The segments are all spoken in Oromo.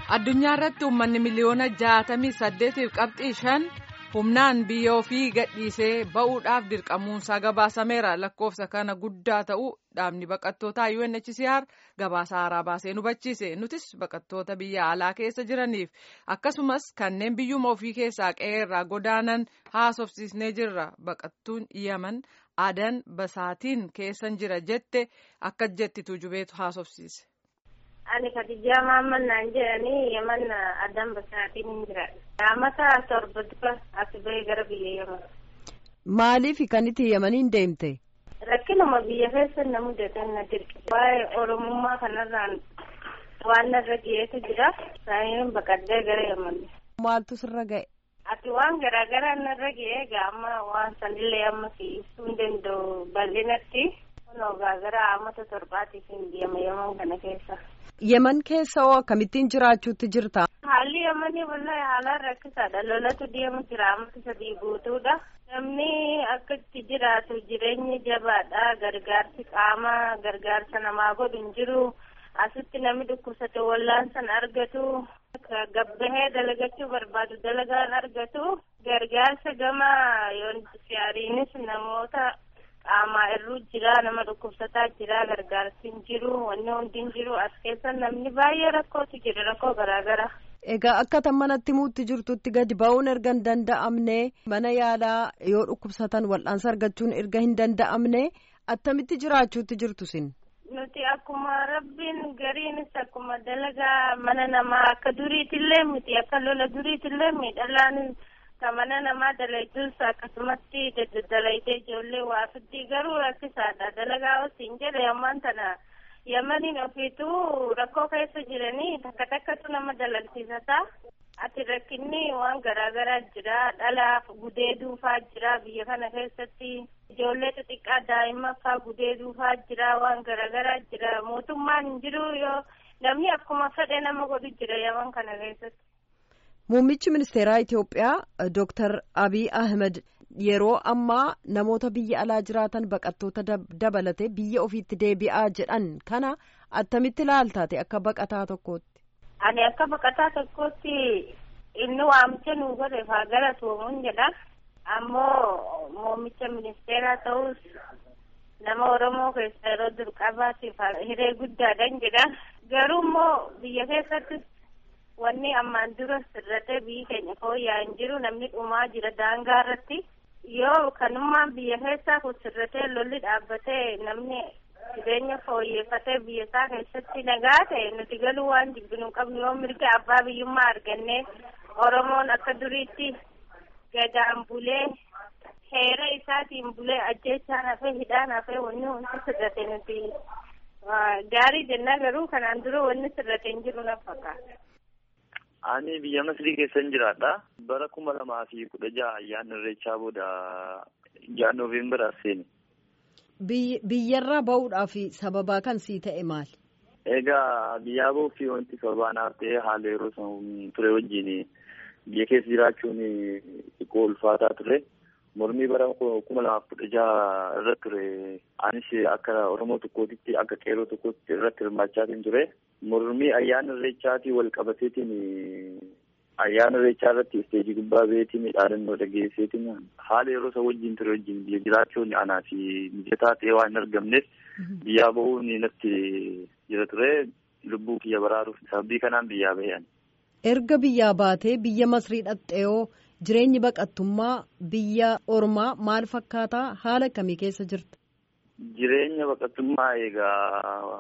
Addunyaa irratti uummanni miliyoona 68.5 humnaan biyya ofii gadhiisee ba'uudhaaf dirqamuunsaa gabaasameera. Lakkoofsa kana guddaa ta'uu dhaabni baqattootaa UNHCR gabaasa haaraa baasee nu hubachiise. Nutis baqattoota biyya alaa keessa jiraniif akkasumas kanneen biyyuma ofii keessaa qe'ee irraa godaanan haasofsiisnee jirra. Baqattuun Yemen Adan Basaatiin keessan jira jette akka jettitu jubeetu haasofsiise. Ani Khadija Muhammad naan jedhanii Yemen Adan Basaatiin hin jira. Amata torba dura as ba'ee gara biyya Yemen. Maaliif kan itti Yemeniin deemte? Rakkinuma biyya keessa na mudatan na dirqe. Waa'ee Oromummaa kanarraan waan narra ga'eetu jira. Saayinaan baqadee gara Yemen. Maaltu sirra ga'e? Ati waan garaagaraa narra ga'ee amma waan sanillee amma si'isuu hin danda'u bal'inatti. Gara amata torbaatiif hin deema Yemen kana keessa. Yemen keessa hoo akkamittiin jiraachuutti jirta? Haalli Yemanii wallahi haalaan rakkisaadha. Lolatu deemu jira amata 3 guutuudha. Namni akka itti jiraatu jireenyi jabaadha. Gargaarsi qaamaa gargaarsa namaa godhu hin jiru. Asitti namni dhukkubsate wal'aansa argatu. Gabbahee dalagachuu barbaadu dalagaan argatu. Gargaarsa gama yoonsiyaariinis namoota qaamaa irruu jira, nama dhukkubsataa jira, gargaarsi hin jiru, wanni hundi hin jiru. As keessa namni baay'ee rakkootu jira, rakkoo garaagara. Egaa akka manatti muutti jirtutti gadi ba'uun erga hin danda'amne, mana yaalaa yoo dhukkubsatan wal'aansa argachuun erga hin danda'amne, attamitti jiraachuutti jirtu sin? Nuti akkuma rabbiin gariinis akkuma dalagaa mana namaa akka duriitillee miti, akka lola duriitillee miidhalaan mana namaa dalaguus akkasumatti dalaytee ijoollee waa fiddii garuu rakkisaadha. Dalagaa wasiin jedhe ammaan tana Yemeniin ofiituu rakkoo keessa jiranii takka takkatu nama dalagsiisata. Ati rakkinni waan garaagaraa jira. Dhalaaf gudeeduufaa jira biyya kana keessatti. Ijoollee xixiqqaa daa'immaffaa gudeeduufaa jira. Waan garaagaraa jira. Mootummaan hin jiru yoo namni akkuma fedhe nama godhu jira Yemen kana keessatti. Muummichi ministeeraa Itoophiyaa Dr. Abiy Ahmed yeroo ammaa namoota biyya alaa jiraatan baqattoota dabalatee biyya ofiitti deebi'aa jedhan kana attamitti ilaaltaate akka baqataa tokkootti? Ani akka baqataa tokkootti inni waamicha nuu godhe faa galatoomuu jedha. Ammoo muummicha ministeeraa ta'us nama Oromoo keessa yeroo jalqabaatiif hiree guddaadhaan jedha. Garuu immoo biyya keessatti wanni ammaan dura sirratee biyyi keenya fooyya'aa hin jiru. Namni dhumaa jira daangaa irratti. Yoo kanummaan biyya keessaa kun sirratee lolli dhaabbatee namni jireenya fooyyeffatee biyya isaa keessatti nagaa ta'e nuti galuu waan jibbinu qabnu. Yoo mirga abbaa biyyummaa argannee Oromoon akka duriitti gadaan bulee heera isaatiin bulee ajjeechaan hafee hidhaan hafee wanni hundi sirratee nuti gaarii jennaa garuu kanaan dura wanni sirratee hin jiru na fakkaata. Ani biyya Masrii keessan jiraadha. Bara 2016 ayyaana Irreechaa booda jaan Noovembaraa seene. Biyyarraa ba'uudhaaf sababaa kan sii ta'e maali? Egaa biyyaa bahuuf wanti sababaa naaf ta'e haala yeroo san ture wajjin biyya keessa jiraachuun xiqqoo ulfaataa ture. Mormii bara 2016 irratti ture. Anis akka Oromoo tokkootitti akka qeerroo tokkootti irratti hirmaachaatiin ture. Mormii ayyaana Irreechaatii wal qabateetiin ayyaana Irreechaa irratti isteejii gubbaa beetiin dhaadannoo dhageesseetiin haala yeroo isa wajjin ture wajjin biyya jiraachuun anaa fi mijataa ta'ee waan hin argamneef biyyaa bahuun natti jira ture. Lubbuu kiyya baraaruuf sababii kanaan biyyaa bahean. Erga biyyaa baatee biyya Masrii dhaqxeeyoo jireenyi baqattummaa biyya Ormaa maal fakkaataa? Haala akkamii keessa jirta? Jireenya baqattummaa egaa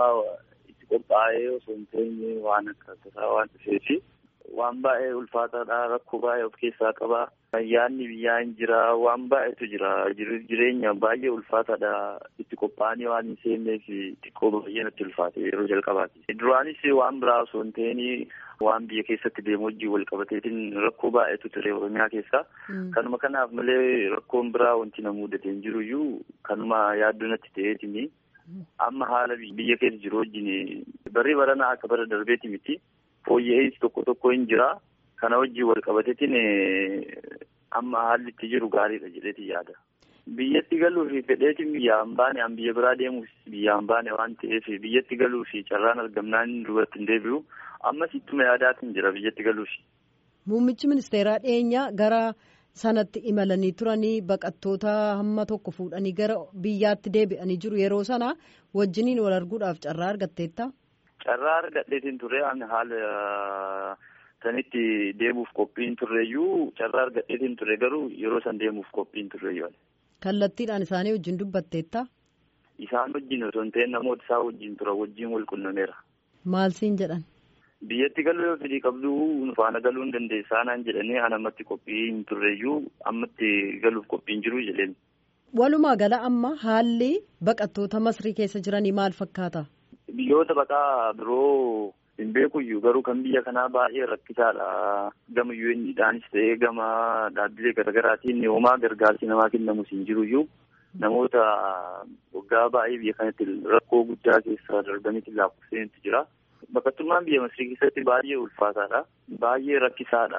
qophaa'ee osoo hin teenye waan akka tasaa waan dhufeefi waan baay'ee ulfaataadha. Rakkoo baay'ee of keessaa qaba. Ayyaanni biyyaa hin jira. Waan baay'eetu jira. Jireenya baay'ee ulfaataadha. Itti qophaa'anii waan hin seenneef xiqqoo baay'ee natti ulfaate yeroo jalqabaati. Duraanis waan biraa osoo hin teenye waan biyya keessatti deemu wajjin wal qabateetiin rakkoo baay'eetu ture Oromiyaa keessa. Kanuma kanaaf malee rakkoon biraa wanti na mudatee hin jiruyyuu kanuma yaaddoo natti ta'eetini. Amma haala biyya keessa jiru wajjin barri baranaa akka bara darbeeti miti. Fooyya'insi tokko hin jira. Kana wajjin wal qabateetiin amma haalli itti jiru gaariidha jedheeti yaada. Biyyatti galuu fi fedheetiin biyyaan baane an biyya biraa deemuuf biyyaan baane waan ta'eef biyyatti galuu fi carraan argamnaan duubatti hin deebi'u ammas ittuma yaadaatiin jira biyyatti galuu fi. Muummichi ministeeraa dhiyeenyaa gara sanatti imalanii turanii baqattoota hamma tokko fuudhanii gara biyyaatti deebi'anii jiru yeroo sana wajjiniin wal arguudhaaf carraa argatteetta? Carraa argadheetiin ture ani haala sanitti deemuuf qophiin turreeyyuu carraa argadheetiin ture garuu yeroo san deemuuf qophiin turreeyyuu. Kallattiidhaan isaanii wajjin dubbatteetta? Isaan wajjin osoo hin ta'in namoota isaa wajjin tura wajjin wal quunnameera. Maal siin jedhan? Biyyatti galuu yoo fedhii qabdu faana galuu hin dandeessaa naan jedhanii an ammatti qophii hin turreeyyuu ammatti galuuf qophiin jiru jedheen. Walumaa gala amma haalli baqattoota Masrii keessa jiranii maal fakkaata? Biyyoota baqaa biroo hin beekuyyuu garuu kan biyya kanaa baay'ee rakkisaadha. Gama UN'dhaanis ta'ee gama dhaabbilee garaagaraatiin homaa gargaarsi namaa kennamus hin jiruyyuu namoota waggaa baay'ee biyya kanatti rakkoo guddaa keessa darbanitti lakkoofsanitu jira. Baqattummaan biyya Masrii keessatti baay'ee ulfaataadha. Baay'ee rakkisaadha.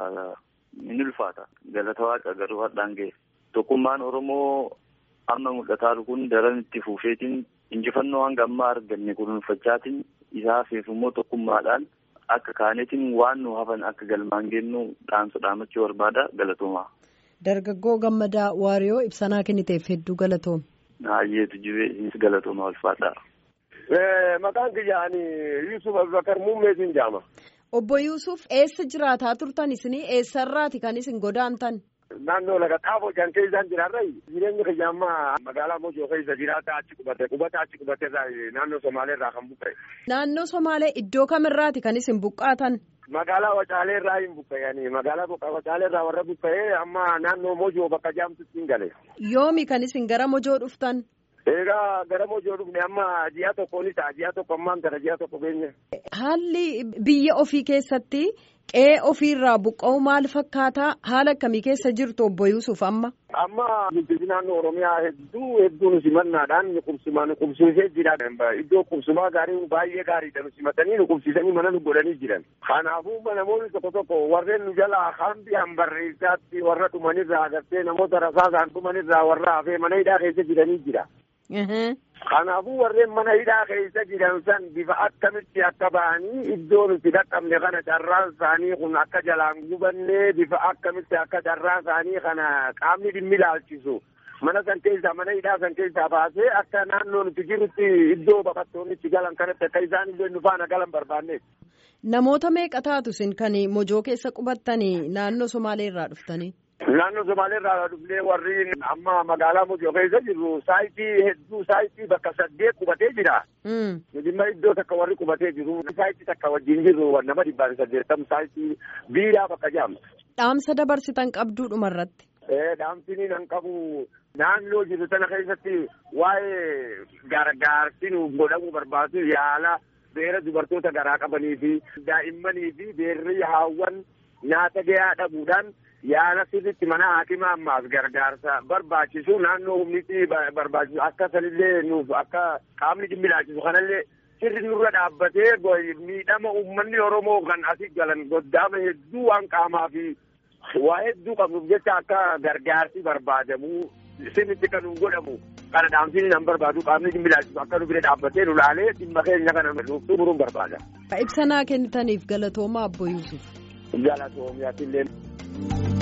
Inni ulfaata. Galata waaqa garuu hadhaan ga'e. Tokkummaan Oromoo amma mul'ataa kun daran itti fuufeetiin injifannoo hanga ammaa arganne kunuunfachaatiin isaaf immoo tokkummaadhaan akka kaanetiin waan nu hafan akka galmaan gennu dhaamachuu barbaada galatoomaa. Dargaggoo Gammadaa Waariyoo ibsanaa kenniteef hedduu galatooma. Naayyeetu jibee galatoomaa ulfaataa. Maqaan kiyyaani Yusuf Abubakar Muummeetiin jaama. Obbo Yusuf eessa jiraataa turtan isinii eessarraati kan isin godaantan? Naannoo laga xaafoo jan keessaan jiraarra jireenya kiyyaammaa magaalaa Mojoo keessa jiraata achi qubate naannoo Somaalee irraa kan buqqa'e. Naannoo Somaalee iddoo kamirraati kan isin buqqaatan? Magaalaa Wacaalee irraa hin buqqa'anii magaalaa Wacaalee irraa warra buqqa'ee amma naannoo Mojoo bakka jaamtutti hin gale. Yoomi kan isin gara Mojoo dhuftan? Egaa gara Mojoo dhufne amma ji'a tokkoon isaa ji'a tokko ammaan kana ji'a tokko keenya. Haalli biyya ofii keessatti qe'ee ofiirraa buqqa'u maal fakkaata? Haala akkamii keessa jirtu obbo Yusuf amma? Amma bulchiinsi naannoo Oromiyaa hedduun simannaadhaan qubsiisee jira. Iddoo qubsumaa gaarii baay'ee gaariidha. Nu simatanii nu qubsiisanii mana nu godhanii jiran. Kanaafuu namoonni tokko warreen nu jalaa hambi hambarreessaatti warra dhumanirraa agartee namoota rasaasaan dhumanirraa warra hafee mana hidhaa keessa jiranii jira. Kanaafuu warreen mana hidhaa keessa jiran san bifa akkamitti akka ba'anii iddoo nuti dhaqqabne kana carraan isaanii kun akka jalaan gubannee bifa akkamitti akka carraan isaanii kana qaamni dhimmi ilaalchisu mana san keessaa mana hidhaa san keessaa baasee akka naannoo nuti jirutti iddoo baqattoonni itti galan kanatti akka isaan illee nu faana galan barbaanne. Namoota meeqa taatu isin kan Mojoo keessa qubattanii naannoo Somaalee irraa dhuftanii? Naannoo Somaalee irraa dhufnee warri amma magaalaa Mojoo keessa jirru saayitii bakka 8 qubatee jira. Dhimma iddoo takka warri qubatee jiru saayitii takka wajjin jirru nama 180 saayitii biiraa bakka jaamta. Dhaamsa dabarsitan qabduu dhumarratti. Dhaamsini nan qabu naannoo jiru sana keessatti waa'ee gargaarsi nu godhamuu barbaadu yaala beera dubartoota garaa qabanii fi daa'immanii fi beerri haawwan nyaata gahaa dhabuudhaan yaala sirriitti mana hakimaa ammaas gargaarsa barbaachisu naannoo humnitti barbaachisu akka sanillee nuuf akka qaamni dhimmi ilaalchisu kanallee sirri nurra dhaabbatee miidhama uummanni Oromoo kan asii galan goddaama hedduu waan qaamaa fi waa hedduu qabnuuf jecha akka gargaarsi barbaadamu sirriitti kan nuuf godhamu kana dhaamsiin nan barbaadu qaamni dhimmi ilaalchisu akka nu bira dhaabbatee nu laalee dhimma keenya kana nuuf xumuruun barbaada. Ibsanaa kennitaniif galatoomaa obbo Yusuf. Galatoomaa illee.